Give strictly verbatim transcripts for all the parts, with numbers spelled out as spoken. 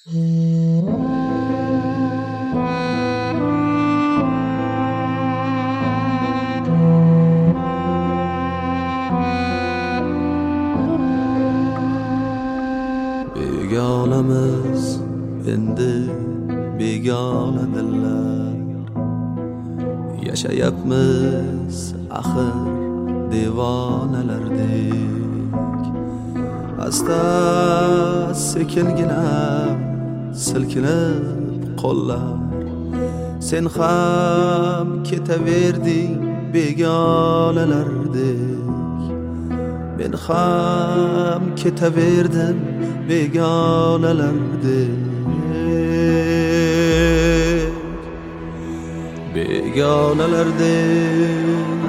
Begonamiz endi begona dillar, yashayapmiz axir devonalardek. Asta sekingina silkinib qo'llar, sen ham ketaverding begonalardek. Men ham ketaverdim begonalardek. Begonalardek,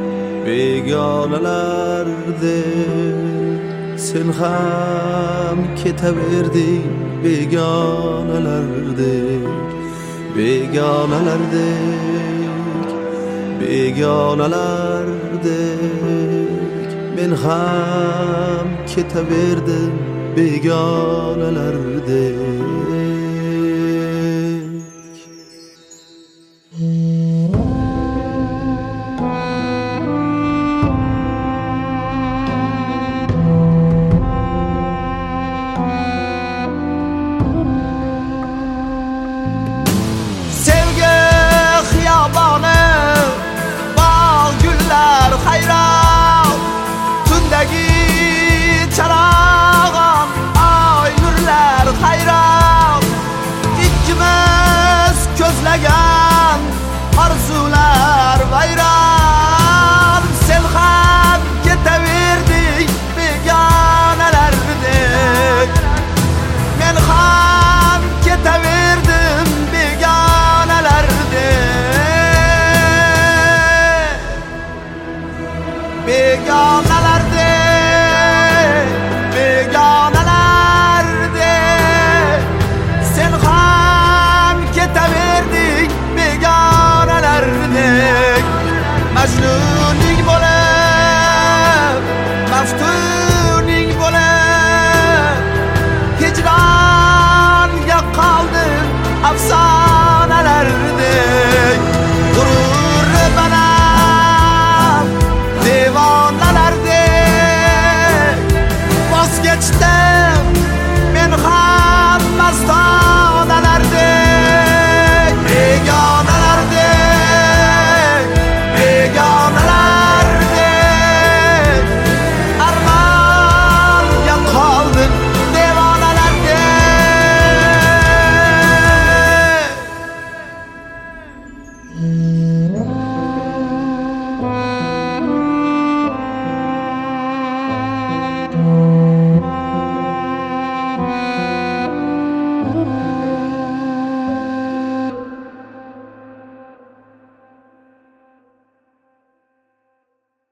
begonalardek, sen ham ketaverding begonalardek. Begonalardek, begonalardek, men ham ketaverdim begonalardek. Sevgi xiyoboni, bog' gullar hayron, tundagi charog'on, oy nurlar hayron. Ikkimiz ko'zlagan orzular vayron. Sen ham ketaverding begonalardek, men ham ketaverdim begonalardek. Begonalardek, begonalardek, sen ham ketaverding begonalardek. Majnuning bo'lib, maftuning bo'lib, hijronga qoldim afsonalardek. G'ururi baland devonalardek, voz kechdim men ham mastonalardek. Begonalardek, begonalardek, armonga qoldim devonalardek.